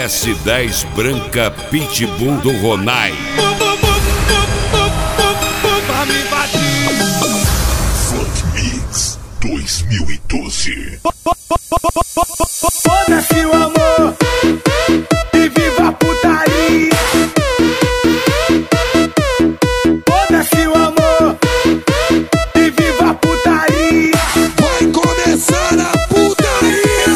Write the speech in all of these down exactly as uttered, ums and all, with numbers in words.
S dez branca Pitbull do Ronai. Funk Mix dois mil e doze. Foda-se o amor e viva a putaria. Foda-se o amor e viva a putaria. Vai começar a putaria.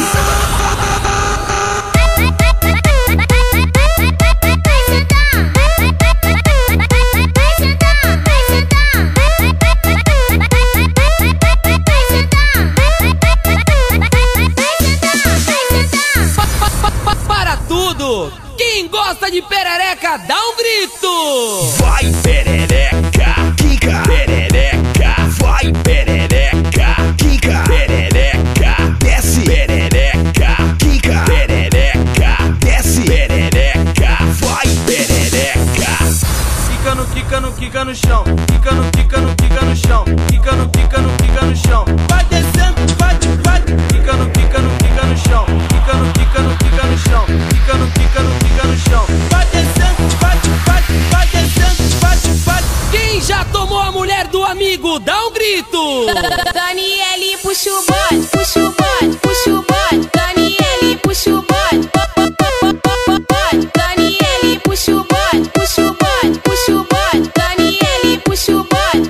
Para tudo! Quem gosta de perereca, dá um grito! Vai perereca, quica, perereca. Vai perereca, quica, perereca. Desce, perereca, quica, perereca. Desce, perereca. Vai perereca. Quica no, quica no, quica no chão. Quica no, quica no, quica no chão. Quica no, quica no, quica no chão. Vai descendo, vai, vai. Quica no, quica no, quica no chão. Quica no, quica no, quica no chão. Quica no, quica no, quica no chão. Vai descendo, vai, vai. Vai descendo, vai, vai. Quem já tomou a mulher do amigo, dá um grito! Daniele, puxa o bode, puxa o bode, puxa o bode. Daniele, puxa o bode, bode. Daniele, puxa o bode, puxa o bode, puxa o bode. Daniele, puxa o bode,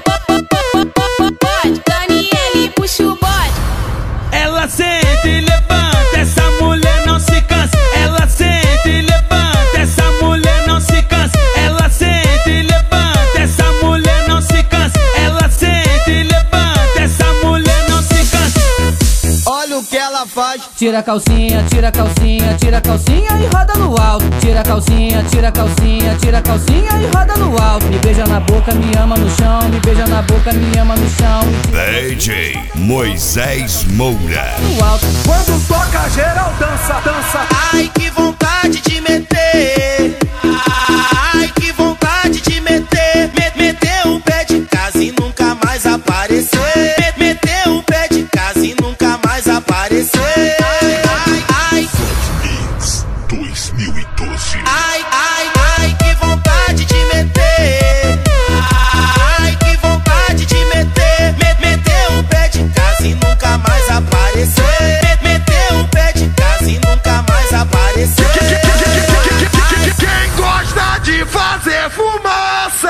bode. Daniele, puxa o bode. Ela sente e levanta, essa mulher não se cansa. Ela sente e levanta, essa mulher não se cansa. Ela sente e levanta, essa mulher não se cansa. Ela sente e levanta, essa mulher não se cansa. Olha o que ela faz. Tira a calcinha, tira a calcinha, tira a calcinha e roda no alto. Tira a calcinha, tira a calcinha, tira a calcinha e roda no alto. Me beija na boca, me ama no chão. Me beija na boca, me ama no chão. D J Moisés Moura. No alto. Quando toca, geral dança, dança. Ai, que vontade de meter. Ai, que vontade de meter. Me- Meter o pé de casa e nunca mais aparecer. Me- Meter o pé de casa e nunca mais aparecer. Ai, ai, ai, Funk Mix dois mil e doze. ai, ai, ai, que vontade de meter. Ai, que vontade de meter. Me- Meter o pé de casa e nunca mais aparecer. Me- Meter o pé de casa e nunca mais aparecer. Quem gosta de fazer fumaça?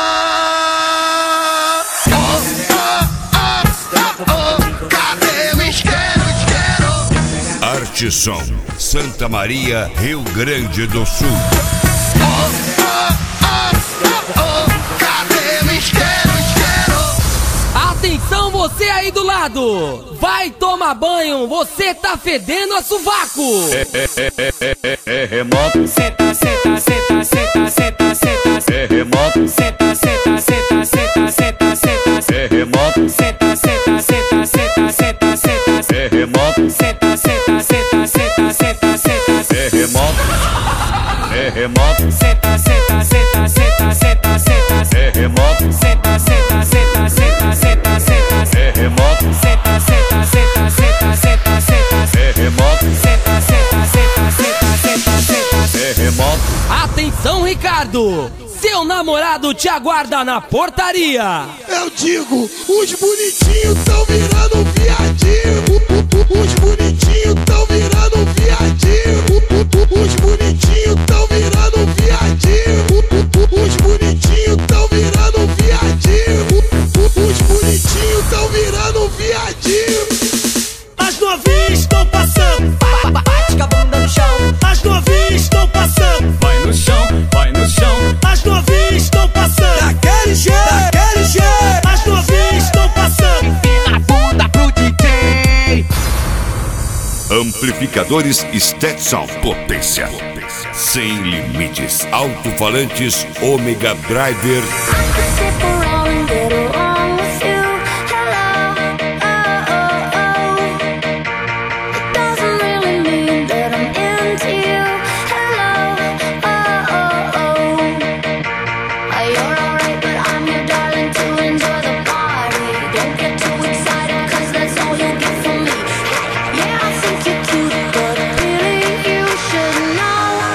Oh, oh, oh, oh, oh. Cadê o isqueiro, isqueiro? Arte Som, Santa Maria, Rio Grande do Sul. Oh, oh, oh, oh. Cadê o isqueiro, isqueiro? Atenção você aí do lado! Vai tomar banho, você tá fedendo a sovaco! É remoto. Senta, senta, senta, senta, senta, senta. É remoto. Senta, senta, senta, senta, senta, senta. É remoto. Senta, senta, senta, senta, senta, senta. É remoto. Senta, senta, senta, senta, senta, senta. É remoto. É remoto. Senta, senta, senta, senta, senta, senta. É remoto. Senta, senta, senta, senta, senta, senta. É remoto. Senta, senta, senta, senta, senta, senta. É remoto. Senta, senta, senta, senta, senta, senta. É remoto. Atenção, Ricardo! Seu namorado te aguarda na portaria! Eu digo, os bonitinhos tão virando viadinho. Os bonitinhos tão virando viadinho. Os bonitinhos tão virando viadinho. Os bonitinhos tão virando viadinho. Os bonitinhos tão virando viadinho. As novinhas estão passando. Bate com a bunda no chão! As novinhas estão passando. Vai no chão, vai no chão. As novinhas estão passando. Daquele jeito, daquele jeito. As novinhas estão passando. Empina a bunda pro D J! Amplificadores Stetson, potência sem limites. Alto-falantes Omega Driver. Yeah, I think you're cute, but really you should know.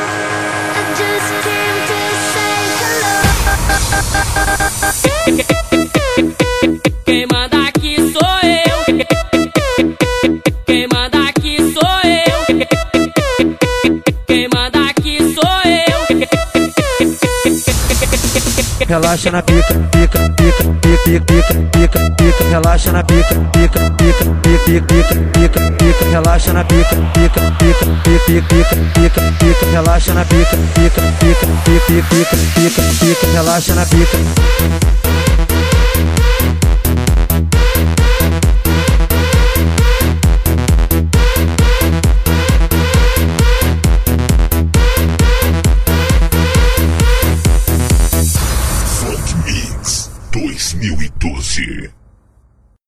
relaxa na pica, pica, pica, pica, pica, pica, pica, relaxa na pica, pica, pica, pica, pica, pica, pica, relaxa na pica, pica, pica, pica, pica, pica, pica, relaxa na pica, pica, pica, pica, pica, pica, pica, relaxa na pica.